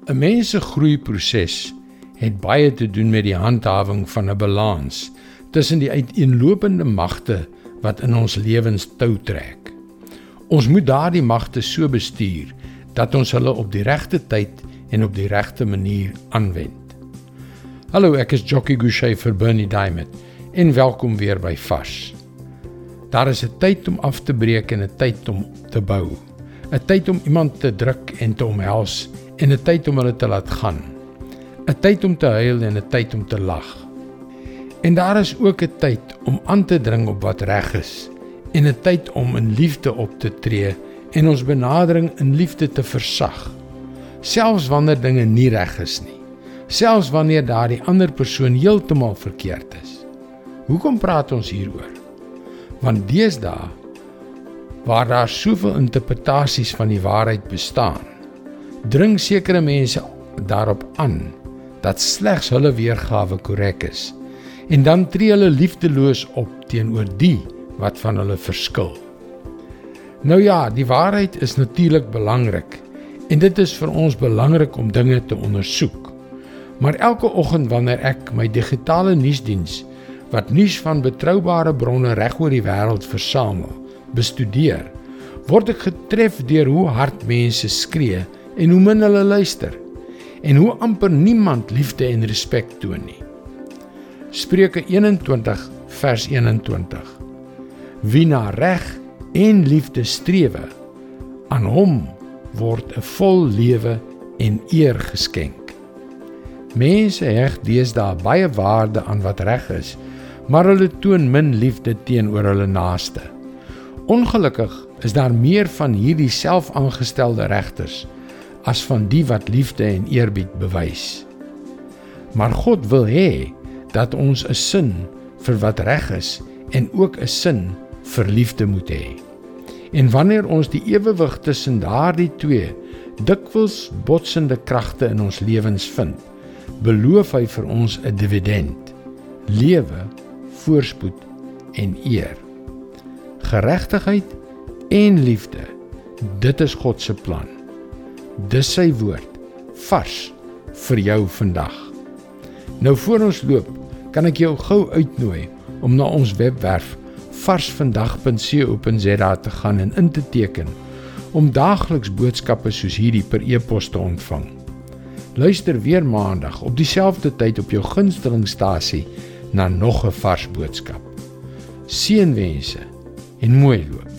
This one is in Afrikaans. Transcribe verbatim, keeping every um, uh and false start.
'n Mens se groeiproses het baie te doen met die handhawing van 'n balans tussen die uiteenlopende magte wat in ons lewens tou trek. Ons moet daardie magte so bestuur dat ons hulle op die regte tyd en op die regte manier aanwend. Hallo, ek is Jockey Gouchee vir Bernie Diamond en welkom weer by Vars. Daar is 'n tyd om af te breek en 'n tyd om te bou. 'n Tyd om iemand te druk en te omhels en 'n tyd om hulle te laat gaan. 'n Tyd om te huil en 'n tyd om te lag. En daar is ook 'n tyd om aan te dring op wat reg is en 'n tyd om in liefde op te tree en ons benadering in liefde te versag. Selfs wanneer dinge nie reg is nie. Selfs wanneer daardie ander persoon heeltemal verkeerd is. Hoekom praat ons hieroor? Want deesdae, waar daar soveel interpretasies van die waarheid bestaan, dring sekere mense daarop aan dat slegs hulle weergawe korrek is, en dan tree hulle liefdeloos op teenoor die wat van hulle verskil. Nou ja, die waarheid is natuurlik belangrik, en dit is vir ons belangrik om dinge te ondersoek. Maar elke oggend wanneer ek my digitale nuusdiens, wat nuus van betroubare bronne reg oor die wêreld versamel, bestudeer, word ek getref deur hoe hard mense skree en hoe min hulle luister, en hoe amper niemand liefde en respek toon nie. Spreuke eenentwintig vers eenentwintig. Wie na reg en liefde strewe, aan hom word 'n vol lewe en eer geskenk. Mense heg deesdae baie waarde aan wat reg is, maar hulle toon min liefde teenoor hulle naaste. Ongelukkig is daar meer van hierdie selfaangestelde regters as van die wat liefde en eerbied bewys. Maar God wil hê dat ons 'n sin vir wat reg is en ook 'n sin vir liefde moet hê. En wanneer ons die ewewig tussen daardie twee dikwels botsende kragte in ons lewens vind, beloof hy vir ons 'n dividend: lewe, voorspoed en eer. Geregtigheid en liefde, dit is God se plan. Dis sy woord, vars vir jou vandag. Nou voor ons loop, kan ek jou gou uitnooi om na ons webwerf vars vandag punt co punt za te gaan en in te teken, om daagliks boodskappe soos hierdie per e-pos te ontvang. Luister weer maandag op dieselfde tyd op jou gunstelingstasie na nog 'n vars boodskap. Seënwense en mooi loop.